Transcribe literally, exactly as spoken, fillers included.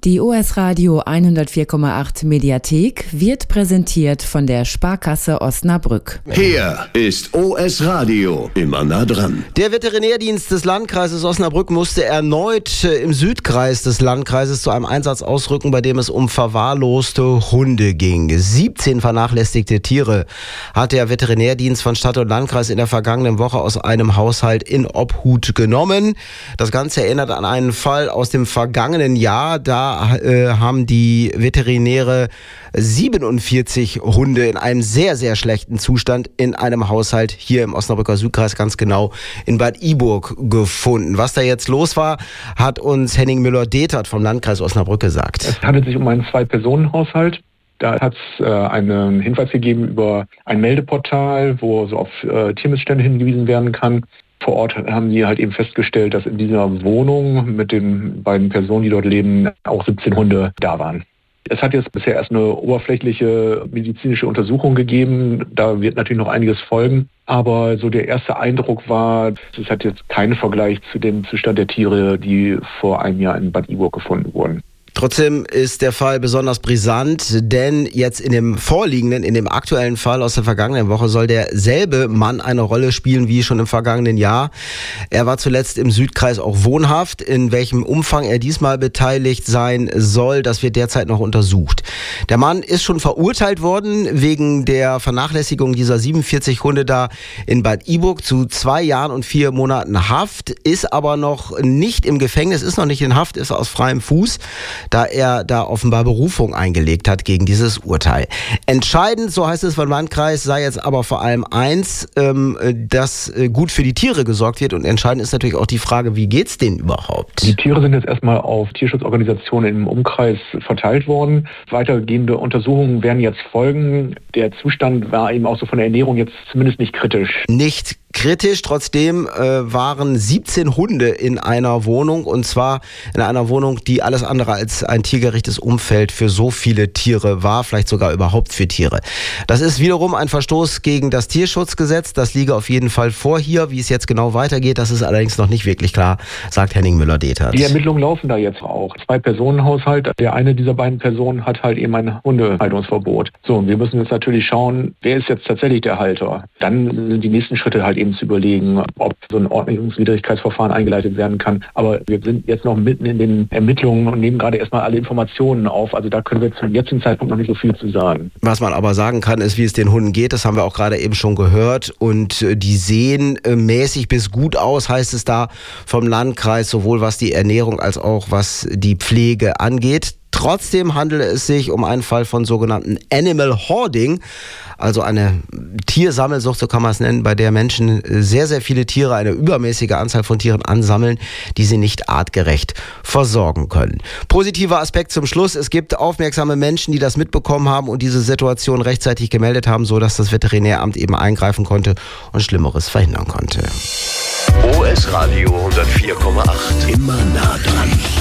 Die O S Radio hundertvier Komma acht Mediathek wird präsentiert von der Sparkasse Osnabrück. Hier ist O S Radio, immer nah dran. Der Veterinärdienst des Landkreises Osnabrück musste erneut im Südkreis des Landkreises zu einem Einsatz ausrücken, bei dem es um verwahrloste Hunde ging. siebzehn vernachlässigte Tiere hat der Veterinärdienst von Stadt und Landkreis in der vergangenen Woche aus einem Haushalt in Obhut genommen. Das Ganze erinnert an einen Fall aus dem vergangenen Jahr. Da äh, haben die Veterinäre siebenundvierzig Hunde in einem sehr, sehr schlechten Zustand in einem Haushalt hier im Osnabrücker Südkreis, ganz genau in Bad Iburg, gefunden. Was da jetzt los war, hat uns Henning Müller-Detert vom Landkreis Osnabrück gesagt. Es handelt sich um einen Zwei-Personen-Haushalt. Da hat es äh, einen Hinweis gegeben über ein Meldeportal, wo so auf äh, Tiermissstände hingewiesen werden kann. Vor Ort haben sie halt eben festgestellt, dass in dieser Wohnung mit den beiden Personen, die dort leben, auch siebzehn Hunde da waren. Es hat jetzt bisher erst eine oberflächliche medizinische Untersuchung gegeben. Da wird natürlich noch einiges folgen. Aber so der erste Eindruck war, es hat jetzt keinen Vergleich zu dem Zustand der Tiere, die vor einem Jahr in Bad Iburg gefunden wurden. Trotzdem ist der Fall besonders brisant, denn jetzt in dem vorliegenden, in dem aktuellen Fall aus der vergangenen Woche soll derselbe Mann eine Rolle spielen wie schon im vergangenen Jahr. Er war zuletzt im Südkreis auch wohnhaft. In welchem Umfang er diesmal beteiligt sein soll, das wird derzeit noch untersucht. Der Mann ist schon verurteilt worden wegen der Vernachlässigung dieser siebenundvierzig Hunde da in Bad Iburg zu zwei Jahren und vier Monaten Haft, ist aber noch nicht im Gefängnis, ist noch nicht in Haft, ist aus freiem Fuß, da er da offenbar Berufung eingelegt hat gegen dieses Urteil. Entscheidend, so heißt es vom Landkreis, sei jetzt aber vor allem eins, ähm, dass gut für die Tiere gesorgt wird, und entscheidend ist natürlich auch die Frage, wie geht's denen überhaupt? Die Tiere sind jetzt erstmal auf Tierschutzorganisationen im Umkreis verteilt worden. Weitergehende Untersuchungen werden jetzt folgen. Der Zustand war eben auch so von der Ernährung jetzt zumindest nicht kritisch. Nicht kritisch, trotzdem äh, waren siebzehn Hunde in einer Wohnung, und zwar in einer Wohnung, die alles andere als ein tiergerechtes Umfeld für so viele Tiere war, vielleicht sogar überhaupt für Tiere. Das ist wiederum ein Verstoß gegen das Tierschutzgesetz, das liege auf jeden Fall vor hier. Wie es jetzt genau weitergeht, das ist allerdings noch nicht wirklich klar, sagt Henning Müller-Detert. Die Ermittlungen laufen da jetzt auch. Zwei-Personen-Haushalt, der eine dieser beiden Personen hat halt eben ein Hundehaltungsverbot. So, und wir müssen jetzt natürlich schauen, wer ist jetzt tatsächlich der Halter. Dann sind die nächsten Schritte halt eben zu überlegen, ob so ein Ordnungswidrigkeitsverfahren eingeleitet werden kann. Aber wir sind jetzt noch mitten in den Ermittlungen und nehmen gerade erstmal alle Informationen auf. Also da können wir zum jetzigen Zeitpunkt noch nicht so viel zu sagen. Was man aber sagen kann, ist, wie es den Hunden geht. Das haben wir auch gerade eben schon gehört. Und die sehen mäßig bis gut aus, heißt es da vom Landkreis, sowohl was die Ernährung als auch was die Pflege angeht. Trotzdem handelt es sich um einen Fall von sogenannten Animal Hoarding, also eine Tiersammelsucht, so kann man es nennen, bei der Menschen sehr, sehr viele Tiere, eine übermäßige Anzahl von Tieren ansammeln, die sie nicht artgerecht versorgen können. Positiver Aspekt zum Schluss: Es gibt aufmerksame Menschen, die das mitbekommen haben und diese Situation rechtzeitig gemeldet haben, sodass das Veterinäramt eben eingreifen konnte und Schlimmeres verhindern konnte. O S Radio hundertvier Komma acht, immer nah dran.